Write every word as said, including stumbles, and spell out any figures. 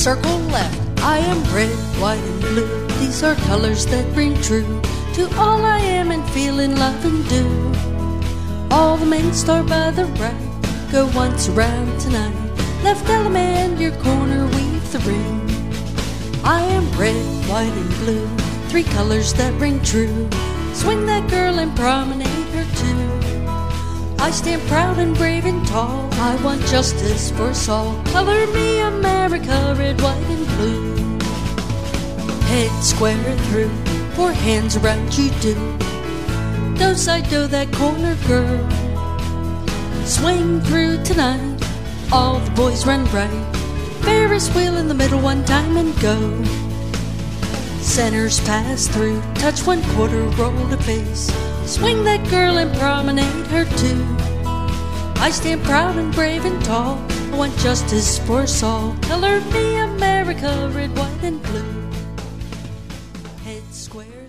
circle left. I am red, white, and blue. These are colors that ring true to all I am and feel in love and do. All the men start by the right, go once around tonight. Left element, your corner, weave the ring. I am red, white, and blue, three colors that ring true. Swing that girl and promenade her too. I stand proud and brave and tall. I want justice for us all. Color me America, red, white, and blue. Head square through, four hands around you do. Do side, do that corner, girl. Swing through tonight, all the boys run right. Ferris wheel in the middle one time and go. Centers pass through, touch one quarter, roll to face. Swing that girl and promenade her too. I stand proud and brave and tall. I want justice for us all. Color me America, red, white, and blue. Head square